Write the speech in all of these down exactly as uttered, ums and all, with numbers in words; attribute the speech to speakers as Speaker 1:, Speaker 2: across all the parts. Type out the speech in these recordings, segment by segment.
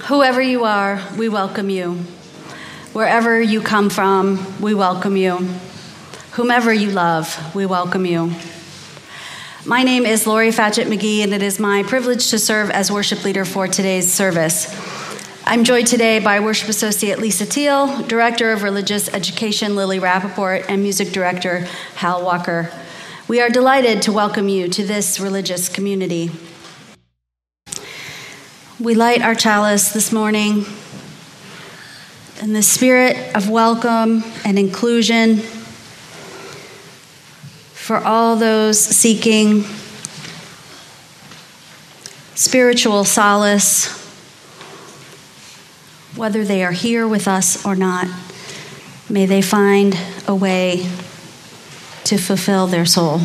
Speaker 1: Whoever you are, we welcome you. Wherever you come from, we welcome you. Whomever you love, we welcome you. My name is Lori Fatchett McGee, and it is my privilege to serve as worship leader for today's service. I'm joined today by Worship Associate Lisa Teal, Director of Religious Education Lily Rappaport, and Music Director Hal Walker. We are delighted to welcome you to this religious community. We light our chalice this morning in the spirit of welcome and inclusion for all those seeking spiritual solace, whether they are here with us or not. May they find a way to fulfill their soul.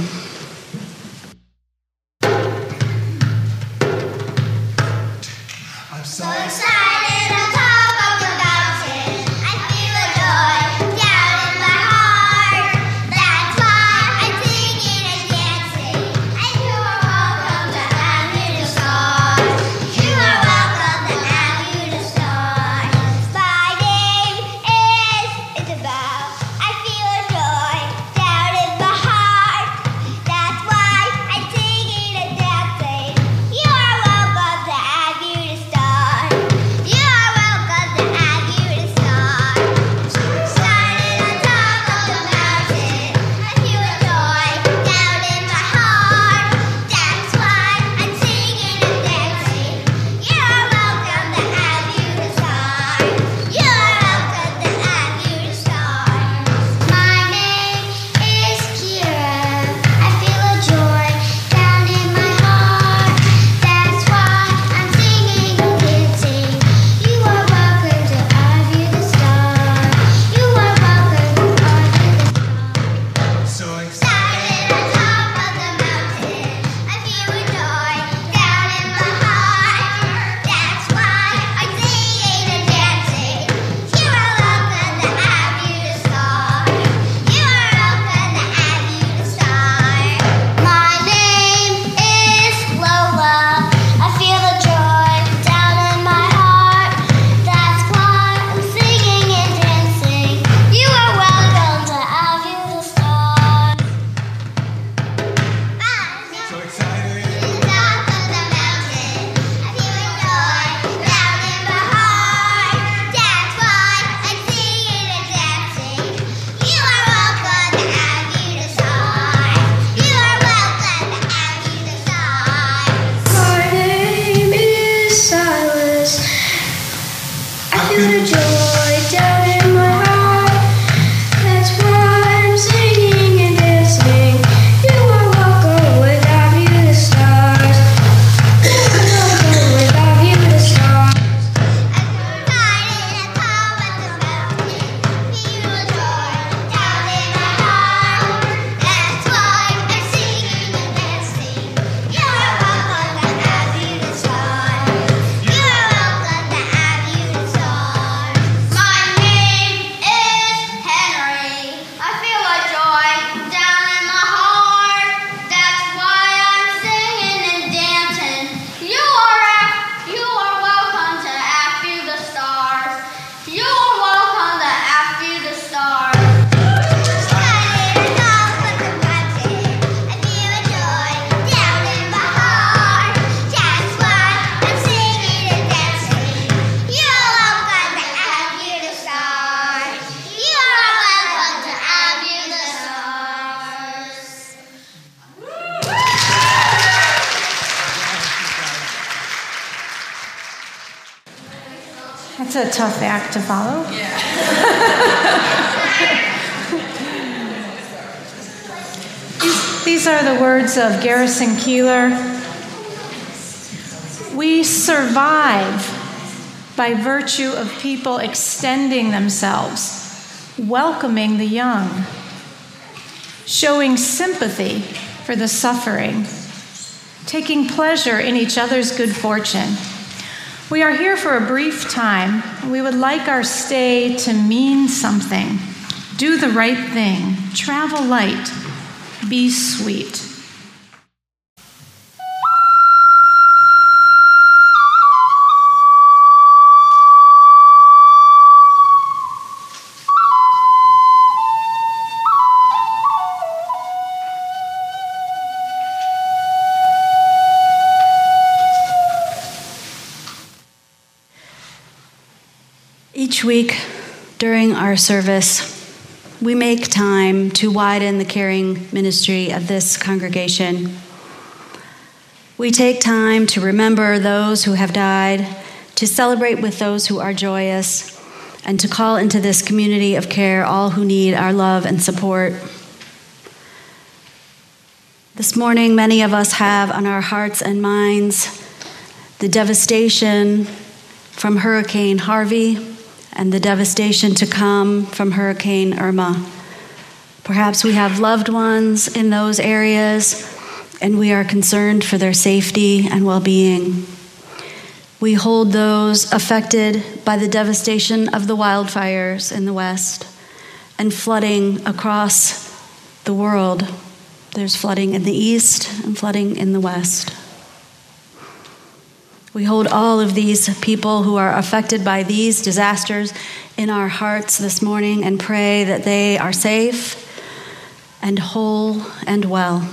Speaker 2: It's a tough act to follow. Yeah. these, these are the words of Garrison Keillor. We survive by virtue of people extending themselves, welcoming the young, showing sympathy for the suffering, taking pleasure in each other's good fortune. We are here for a brief time, and we would like our stay to mean something. Do the right thing. Travel light. Be sweet.
Speaker 1: Each week during our service, we make time to widen the caring ministry of this congregation. We take time to remember those who have died, to celebrate with those who are joyous, and to call into this community of care all who need our love and support. This morning, many of us have on our hearts and minds the devastation from Hurricane Harvey and the devastation to come from Hurricane Irma. Perhaps we have loved ones in those areas, and we are concerned for their safety and well-being. We hold those affected by the devastation of the wildfires in the West and flooding across the world. There's flooding in the East and flooding in the West. We hold all of these people who are affected by these disasters in our hearts this morning and pray that they are safe and whole and well.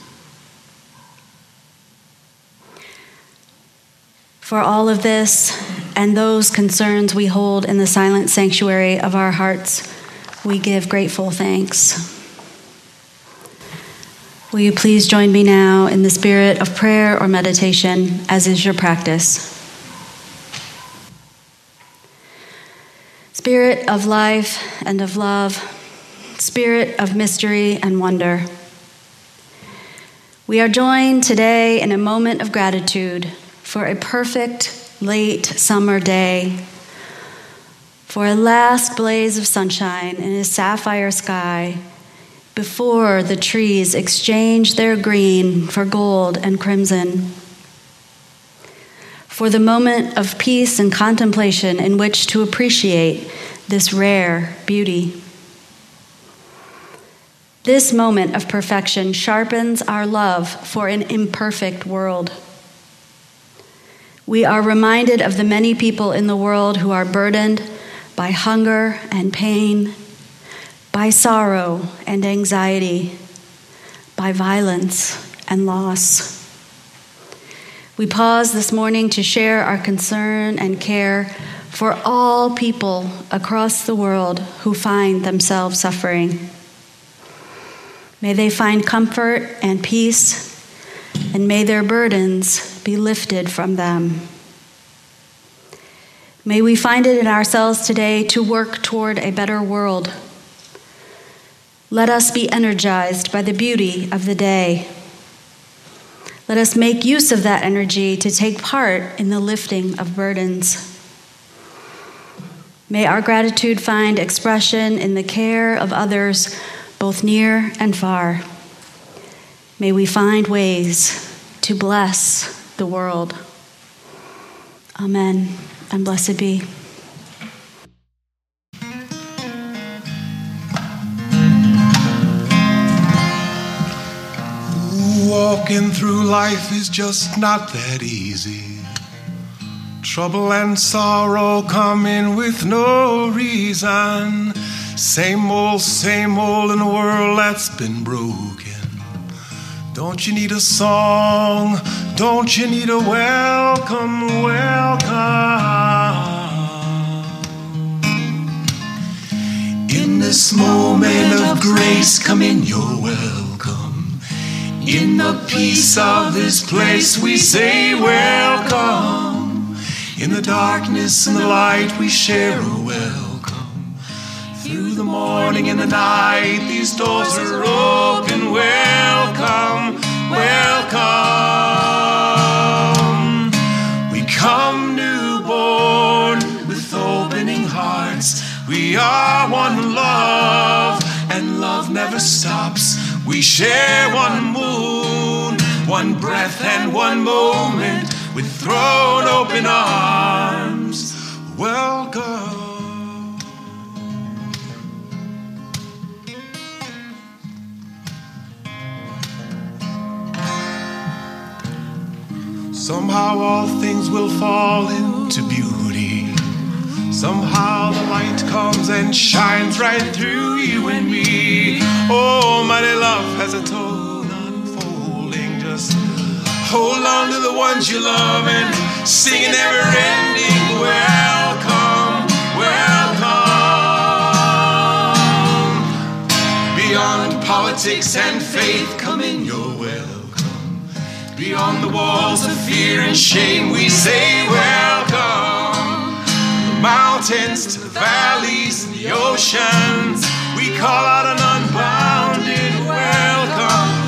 Speaker 1: For all of this and those concerns we hold in the silent sanctuary of our hearts, we give grateful thanks. Will you please join me now in the spirit of prayer or meditation, as is your practice? Spirit of life and of love, Spirit of mystery and wonder, we are joined today in a moment of gratitude for a perfect late summer day, for a last blaze of sunshine in a sapphire sky, before the trees exchange their green for gold and crimson, for the moment of peace and contemplation in which to appreciate this rare beauty. This moment of perfection sharpens our love for an imperfect world. We are reminded of the many people in the world who are burdened by hunger and pain, by sorrow and anxiety, by violence and loss. We pause this morning to share our concern and care for all people across the world who find themselves suffering. May they find comfort and peace, and may their burdens be lifted from them. May we find it in ourselves today to work toward a better world. Let us be energized by the beauty of the day. Let us make use of that energy to take part in the lifting of burdens. May our gratitude find expression in the care of others, both near and far. May we find ways to bless the world. Amen, and blessed be.
Speaker 3: Walking through life is just not that easy. Trouble and sorrow coming with no reason. Same old, same old in a world that's been broken. Don't you need a song? Don't you need a welcome, welcome? In this moment of grace, come in, you're welcome. In the peace of this place, we say welcome. In the darkness and the light, we share a welcome. Through the morning and the night, these doors are open. Welcome, welcome. We come newborn with opening hearts. We are one love, and love never stops. We share one moon, one breath and one moment, with thrown open arms. Welcome. Somehow all things will fall into beauty. Somehow the light comes and shines right through you and me. Oh, mighty love has a toll unfolding. Just hold on to the ones you love and sing a never-ending welcome, welcome. politics and faith, come in, you're welcome. Beyond the walls of fear and shame, we say welcome. The mountains to the valleys and the oceans, we call out an unbounded welcome,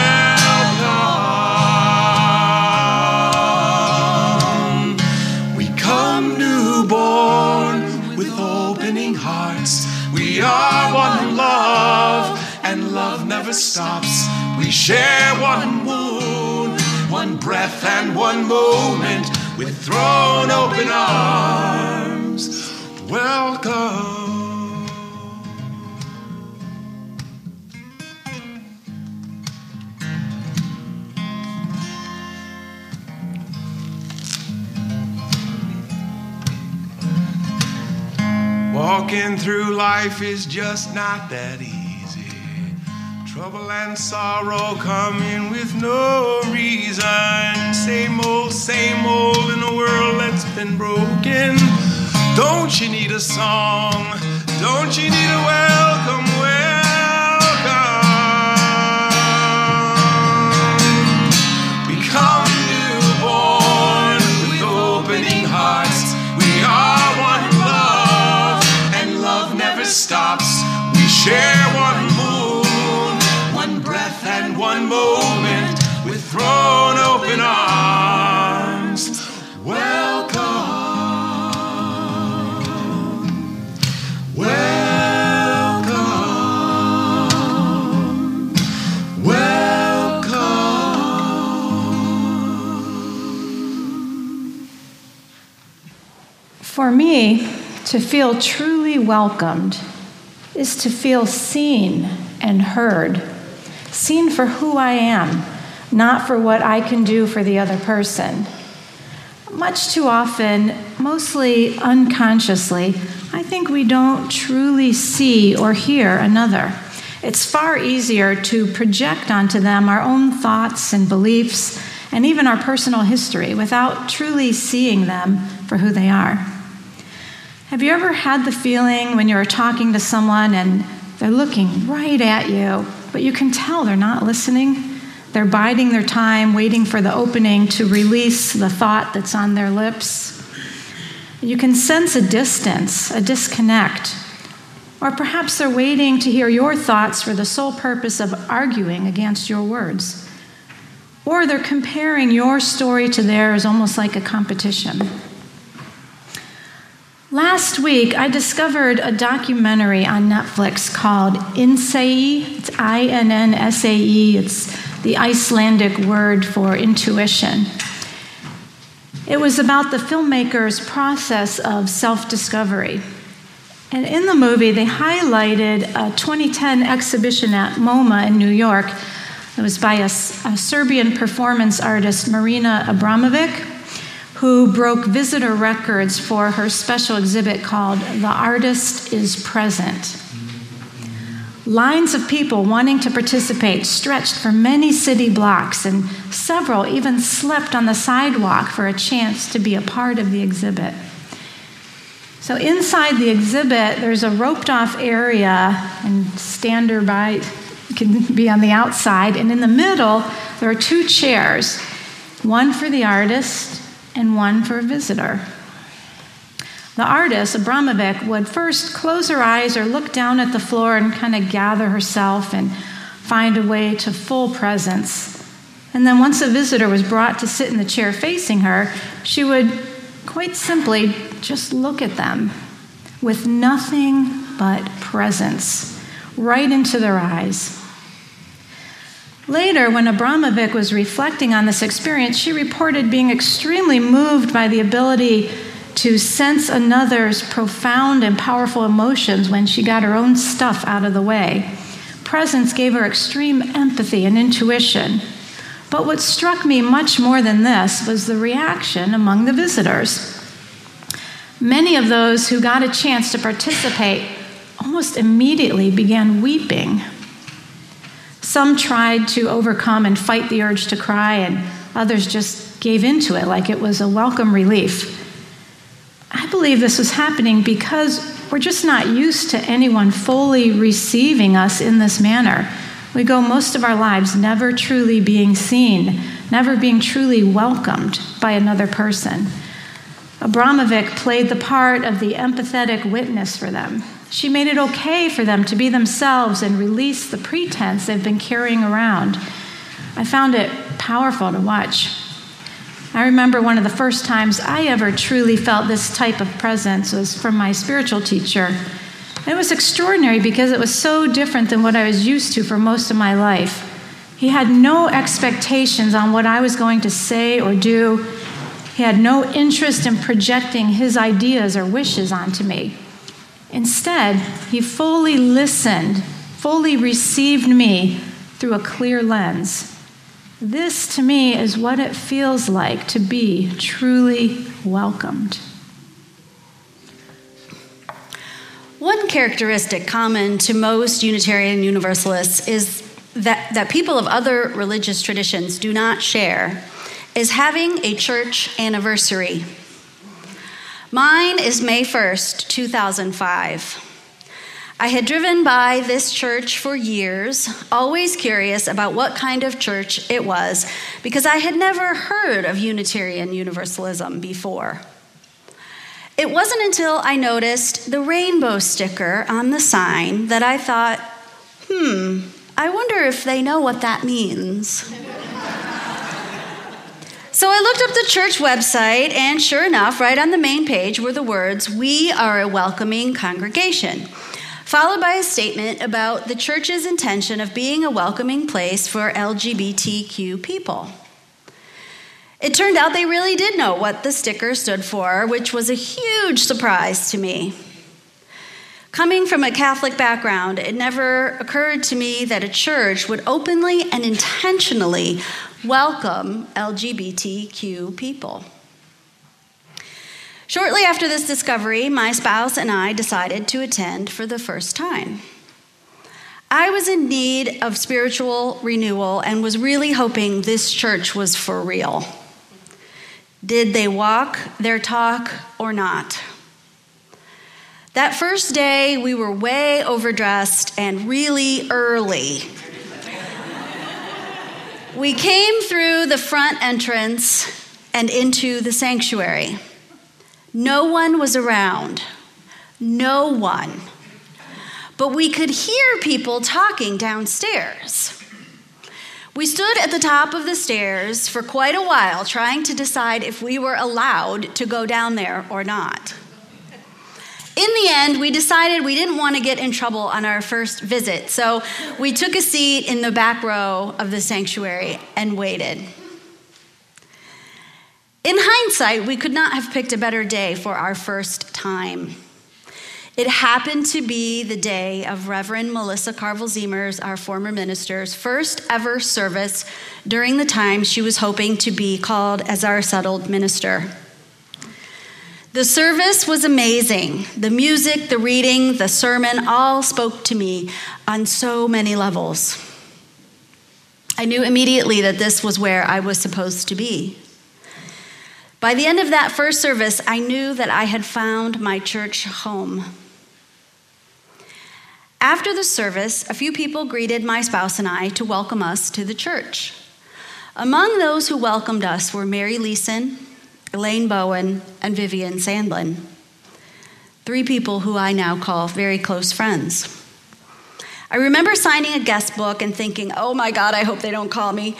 Speaker 3: welcome. We come newborn with opening hearts. We are one love, and love never stops. We share one moon, one breath and one moment, with thrown open arms. Welcome. Walking through life is just not that easy. Trouble and sorrow come in with no reason. Same old, same old in a world that's been broken. Don't you need a song? Don't you need a welcome, welcome? We come newborn with opening hearts. We are one love, and love never stops. We share one moon, one breath and one moment, with thrown open arms. Welcome, welcome, welcome.
Speaker 2: For me, to feel truly welcomed is to feel seen and heard. Seen for who I am, not for what I can do for the other person. Much too often, mostly unconsciously, I think we don't truly see or hear another. It's far easier to project onto them our own thoughts and beliefs, and even our personal history, without truly seeing them for who they are. Have you ever had the feeling when you're talking to someone and they're looking right at you, but you can tell they're not listening? They're biding their time, waiting for the opening to release the thought that's on their lips. You can sense a distance, a disconnect. Or perhaps they're waiting to hear your thoughts for the sole purpose of arguing against your words. Or they're comparing your story to theirs, almost like a competition. Last week, I discovered a documentary on Netflix called Innsæi. It's I N N S A E. It's the Icelandic word for intuition. It was about the filmmaker's process of self-discovery. And in the movie, they highlighted a twenty ten exhibition at MoMA in New York. It was by a, a Serbian performance artist, Marina Abramovic, who broke visitor records for her special exhibit called The Artist is Present. Lines of people wanting to participate stretched for many city blocks, and several even slept on the sidewalk for a chance to be a part of the exhibit. So inside the exhibit, there's a roped-off area, and stand-by can be on the outside, and in the middle, there are two chairs, one for the artist and one for a visitor. The artist, Abramovic, would first close her eyes or look down at the floor and kind of gather herself and find a way to full presence. And then once a visitor was brought to sit in the chair facing her, she would quite simply just look at them with nothing but presence right into their eyes. Later, when Abramovic was reflecting on this experience, she reported being extremely moved by the ability to sense another's profound and powerful emotions when she got her own stuff out of the way. Presence gave her extreme empathy and intuition. But what struck me much more than this was the reaction among the visitors. Many of those who got a chance to participate almost immediately began weeping. Some tried to overcome and fight the urge to cry, and others just gave into it like it was a welcome relief. I believe this was happening because we're just not used to anyone fully receiving us in this manner. We go most of our lives never truly being seen, never being truly welcomed by another person. Abramovic played the part of the empathetic witness for them. She made it okay for them to be themselves and release the pretense they've been carrying around. I found it powerful to watch. I remember one of the first times I ever truly felt this type of presence was from my spiritual teacher. It was extraordinary because it was so different than what I was used to for most of my life. He had no expectations on what I was going to say or do. He had no interest in projecting his ideas or wishes onto me. Instead, he fully listened, fully received me through a clear lens. This, to me, is what it feels like to be truly welcomed.
Speaker 1: One characteristic common to most Unitarian Universalists is that, that people of other religious traditions do not share is having a church anniversary. Mine is May first, two thousand five. I had driven by this church for years, always curious about what kind of church it was, because I had never heard of Unitarian Universalism before. It wasn't until I noticed the rainbow sticker on the sign that I thought, hmm, I wonder if they know what that means. So I looked up the church website, and sure enough, right on the main page were the words, "We are a welcoming congregation," followed by a statement about the church's intention of being a welcoming place for L G B T Q people. It turned out they really did know what the sticker stood for, which was a huge surprise to me. Coming from a Catholic background, it never occurred to me that a church would openly and intentionally welcome L G B T Q people. Shortly after this discovery, my spouse and I decided to attend for the first time. I was in need of spiritual renewal and was really hoping this church was for real. Did they walk their talk or not? That first day, we were way overdressed and really early. We came through the front entrance and into the sanctuary. No one was around. No one. But we could hear people talking downstairs. We stood at the top of the stairs for quite a while trying to decide if we were allowed to go down there or not. In the end, we decided we didn't want to get in trouble on our first visit, so we took a seat in the back row of the sanctuary and waited. In hindsight, we could not have picked a better day for our first time. It happened to be the day of Reverend Melissa Carvel-Ziemers, our former minister's, first ever service during the time she was hoping to be called as our settled minister. The service was amazing. The music, the reading, the sermon all spoke to me on so many levels. I knew immediately that this was where I was supposed to be. By the end of that first service, I knew that I had found my church home. After the service, a few people greeted my spouse and I to welcome us to the church. Among those who welcomed us were Mary Leeson, Elaine Bowen, and Vivian Sandlin, three people who I now call very close friends. I remember signing a guest book and thinking, oh my God, I hope they don't call me.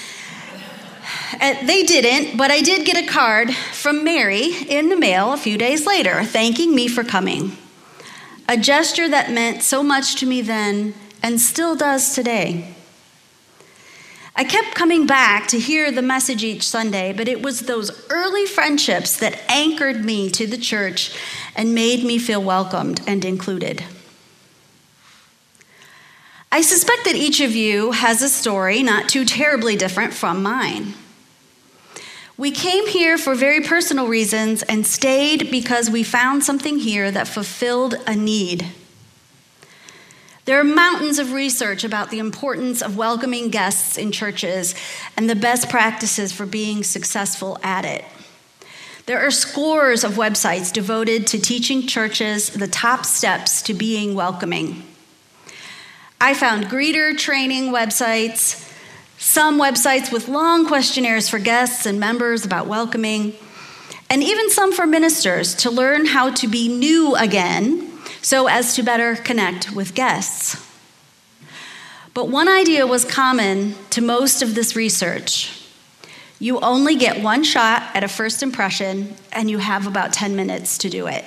Speaker 1: And they didn't, but I did get a card from Mary in the mail a few days later, thanking me for coming. A gesture that meant so much to me then and still does today. I kept coming back to hear the message each Sunday, but it was those early friendships that anchored me to the church and made me feel welcomed and included. I suspect that each of you has a story not too terribly different from mine. We came here for very personal reasons and stayed because we found something here that fulfilled a need. There are mountains of research about the importance of welcoming guests in churches and the best practices for being successful at it. There are scores of websites devoted to teaching churches the top steps to being welcoming. I found greeter training websites, some websites with long questionnaires for guests and members about welcoming, and even some for ministers to learn how to be new again so as to better connect with guests. But one idea was common to most of this research. You only get one shot at a first impression, and you have about ten minutes to do it.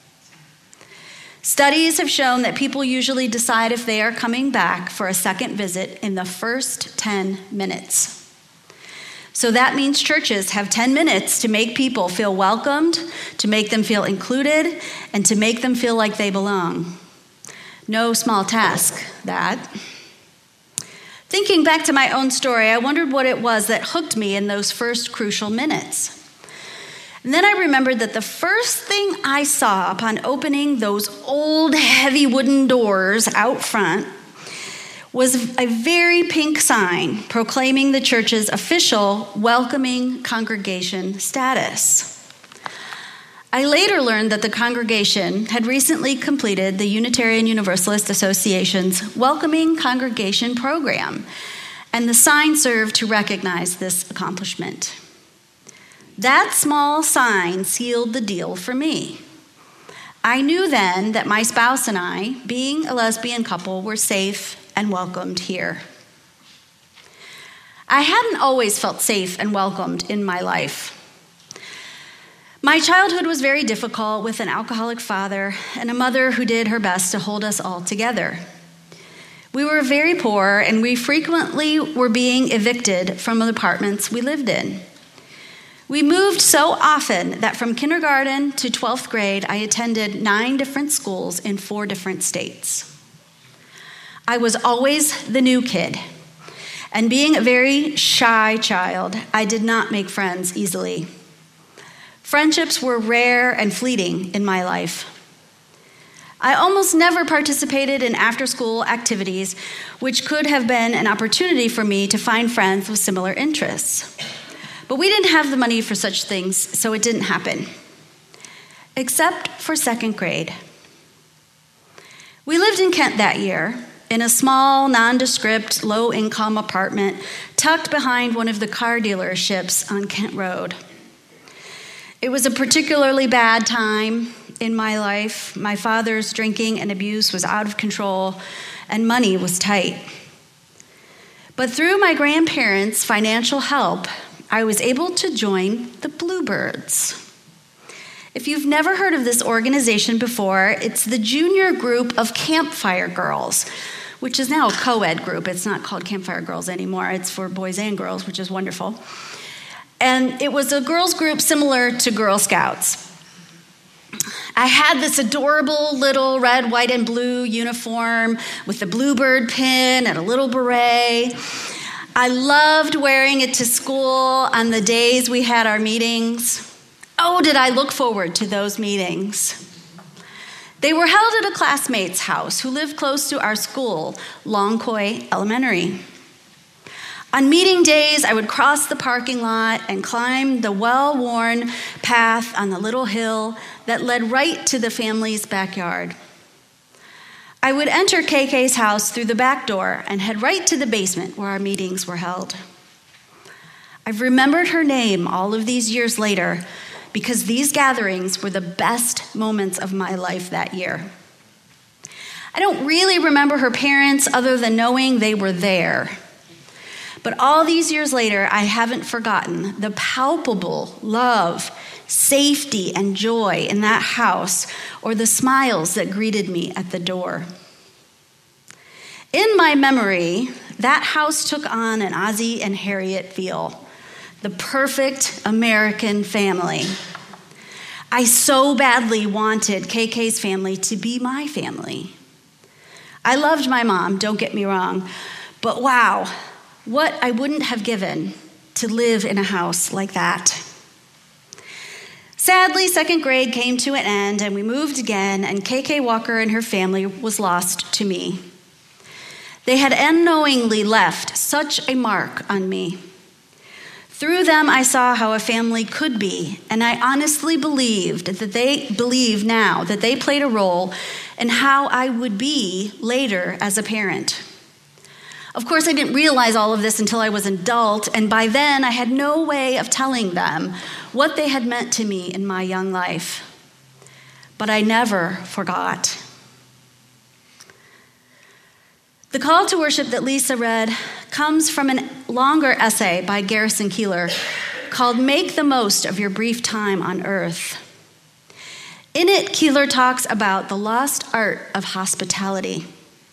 Speaker 1: Studies have shown that people usually decide if they are coming back for a second visit in the first ten minutes. So that means churches have ten minutes to make people feel welcomed, to make them feel included, and to make them feel like they belong. No small task, that. Thinking back to my own story, I wondered what it was that hooked me in those first crucial minutes. And then I remembered that the first thing I saw upon opening those old, heavy wooden doors out front was a very pink sign proclaiming the church's official welcoming congregation status. I later learned that the congregation had recently completed the Unitarian Universalist Association's Welcoming Congregation program, and the sign served to recognize this accomplishment. That small sign sealed the deal for me. I knew then that my spouse and I, being a lesbian couple, were safe and welcomed here. I hadn't always felt safe and welcomed in my life. My childhood was very difficult with an alcoholic father and a mother who did her best to hold us all together. We were very poor, and we frequently were being evicted from the apartments we lived in. We moved so often that from kindergarten to twelfth grade, I attended nine different schools in four different states. I was always the new kid, and being a very shy child, I did not make friends easily. Friendships were rare and fleeting in my life. I almost never participated in after-school activities, which could have been an opportunity for me to find friends with similar interests. But we didn't have the money for such things, so it didn't happen. Except for second grade. We lived in Kent that year, in a small, nondescript, low-income apartment tucked behind one of the car dealerships on Kent Road. It was a particularly bad time in my life. My father's drinking and abuse was out of control, and money was tight. But through my grandparents' financial help, I was able to join the Bluebirds. If you've never heard of this organization before, it's the junior group of Campfire Girls, which is now a co-ed group. It's not called Campfire Girls anymore. It's for boys and girls, which is wonderful. And it was a girls group similar to Girl Scouts. I had this adorable little red, white, and blue uniform with the bluebird pin and a little beret. I loved wearing it to school on the days we had our meetings. Oh, did I look forward to those meetings. They were held at a classmate's house who lived close to our school, Longcoy Elementary. On meeting days, I would cross the parking lot and climb the well-worn path on the little hill that led right to the family's backyard. I would enter K K's house through the back door and head right to the basement where our meetings were held. I've remembered her name all of these years later because these gatherings were the best moments of my life that year. I don't really remember her parents other than knowing they were there. But all these years later, I haven't forgotten the palpable love, safety, and joy in that house, or the smiles that greeted me at the door. In my memory, that house took on an Ozzie and Harriet feel, the perfect American family. I so badly wanted K K's family to be my family. I loved my mom, don't get me wrong, but wow, what I wouldn't have given to live in a house like that. Sadly, second grade came to an end and we moved again, and K K Walker and her family was lost to me. They had unknowingly left such a mark on me. Through them, I saw how a family could be, and I honestly believed that they believe now that they played a role in how I would be later as a parent. Of course, I didn't realize all of this until I was an adult, and by then I had no way of telling them what they had meant to me in my young life. But I never forgot. The call to worship that Lisa read comes from a longer essay by Garrison Keillor called Make the Most of Your Brief Time on Earth. In it, Keillor talks about the lost art of hospitality.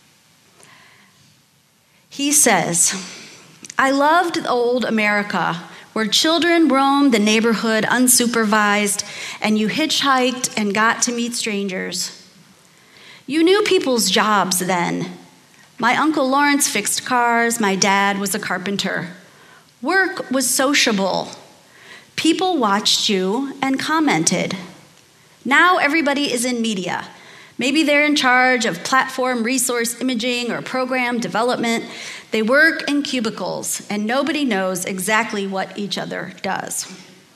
Speaker 1: He says, I loved old America, where children roamed the neighborhood unsupervised, and you hitchhiked and got to meet strangers. You knew people's jobs then. My Uncle Lawrence fixed cars, my dad was a carpenter. Work was sociable. People watched you and commented. Now everybody is in media. Maybe they're in charge of platform resource imaging or program development. They work in cubicles, and nobody knows exactly what each other does.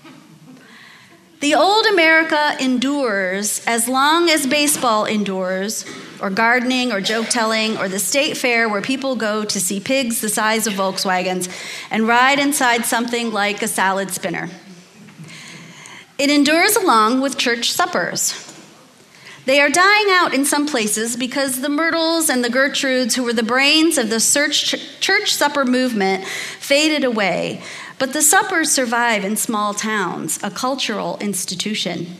Speaker 1: The old America endures as long as baseball endures, or gardening, or joke-telling, or the state fair where people go to see pigs the size of Volkswagens and ride inside something like a salad spinner. It endures along with church suppers. They are dying out in some places because the Myrtles and the Gertrudes, who were the brains of the church supper movement, faded away. But the suppers survive in small towns, a cultural institution.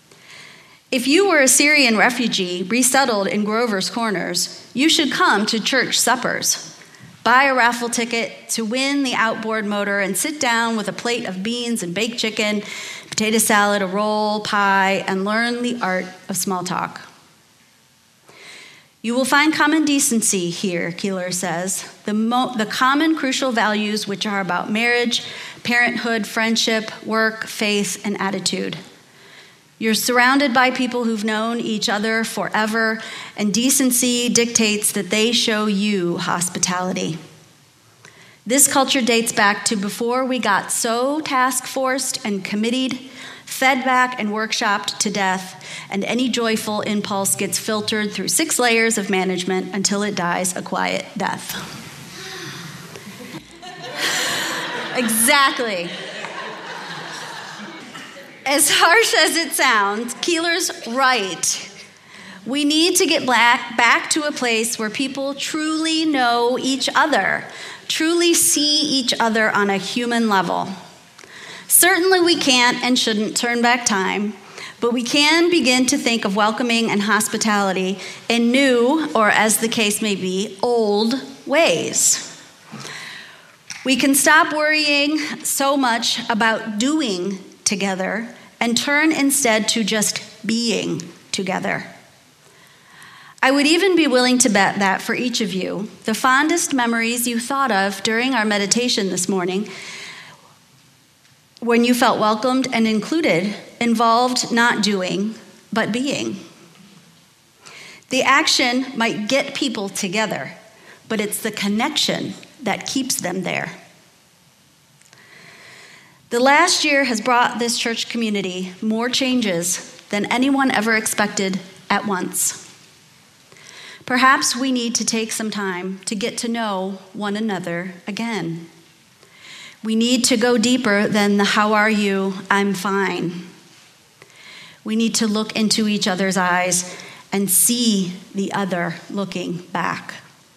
Speaker 1: If you were a Syrian refugee resettled in Grover's Corners, you should come to church suppers. Buy a raffle ticket to win the outboard motor and sit down with a plate of beans and baked chicken, potato salad, a roll, pie, and learn the art of small talk. You will find common decency here, Keillor says, the, mo- the common crucial values which are about marriage, parenthood, friendship, work, faith, and attitude. You're surrounded by people who've known each other forever, and decency dictates that they show you hospitality. This culture dates back to before we got so task-forced and committed, fed back and workshopped to death, and any joyful impulse gets filtered through six layers of management until it dies a quiet death. Exactly. As harsh as it sounds, Keillor's right. We need to get back, back to a place where people truly know each other, truly see each other on a human level. Certainly we can't and shouldn't turn back time, but we can begin to think of welcoming and hospitality in new, or as the case may be, old ways. We can stop worrying so much about doing together and turn instead to just being together. I would even be willing to bet that for each of you, the fondest memories you thought of during our meditation this morning, when you felt welcomed and included, involved not doing, but being. The action might get people together, but it's the connection that keeps them there. The last year has brought this church community more changes than anyone ever expected at once. Perhaps we need to take some time to get to know one another again. We need to go deeper than the "how are you, I'm fine." We need to look into each other's eyes and see the other looking back.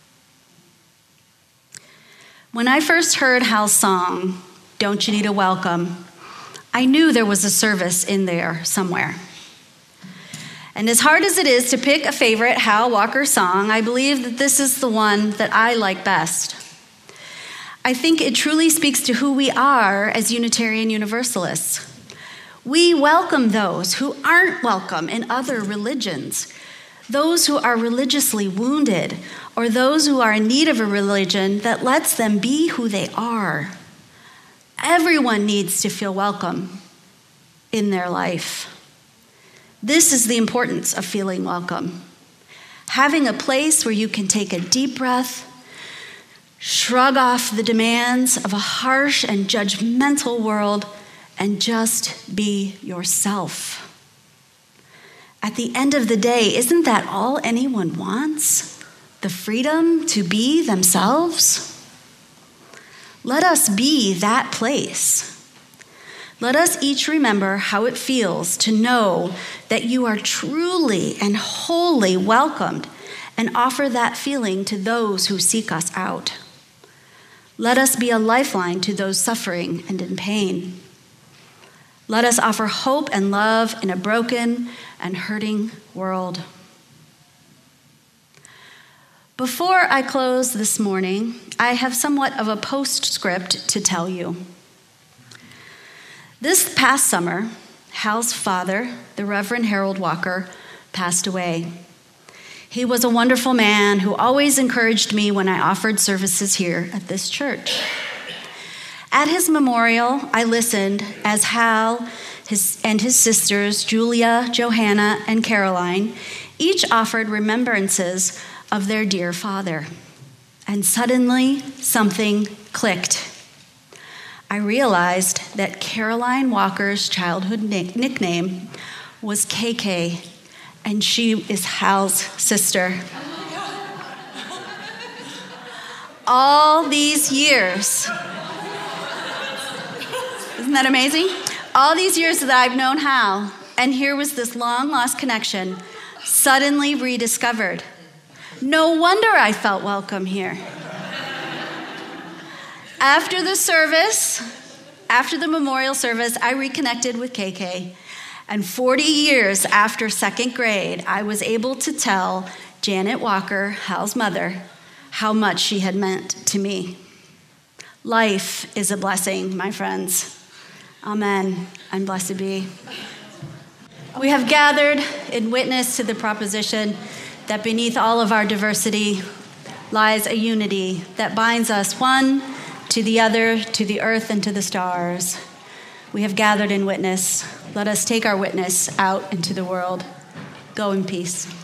Speaker 1: When I first heard Hal's song, "Don't You Need a Welcome," I knew there was a service in there somewhere. And as hard as it is to pick a favorite Hal Walker song, I believe that this is the one that I like best. I think it truly speaks to who we are as Unitarian Universalists. We welcome those who aren't welcome in other religions, those who are religiously wounded, or those who are in need of a religion that lets them be who they are. Everyone needs to feel welcome in their life. This is the importance of feeling welcome. Having a place where you can take a deep breath, Shrug off the demands of a harsh and judgmental world and just be yourself. At the end of the day, isn't that all anyone wants? The freedom to be themselves? Let us be that place. Let us each remember how it feels to know that you are truly and wholly welcomed, and offer that feeling to those who seek us out. Let us be a lifeline to those suffering and in pain. Let us offer hope and love in a broken and hurting world. Before I close this morning, I have somewhat of a postscript to tell you. This past summer, Hal's father, the Reverend Harold Walker, passed away. He was a wonderful man who always encouraged me when I offered services here at this church. At his memorial, I listened as Hal his, and his sisters, Julia, Johanna, and Caroline, each offered remembrances of their dear father. And suddenly, something clicked. I realized that Caroline Walker's childhood nick- nickname was K K, and she is Hal's sister. All these years, isn't that amazing? All these years that I've known Hal, and here was this long-lost connection, suddenly rediscovered. No wonder I felt welcome here. After the service, after the memorial service, I reconnected with K K. And forty years after second grade, I was able to tell Janet Walker, Hal's mother, how much she had meant to me. Life is a blessing, my friends. Amen, and blessed be. We have gathered in witness to the proposition that beneath all of our diversity lies a unity that binds us one to the other, to the earth and to the stars. We have gathered in witness. Let us take our witness out into the world. Go in peace.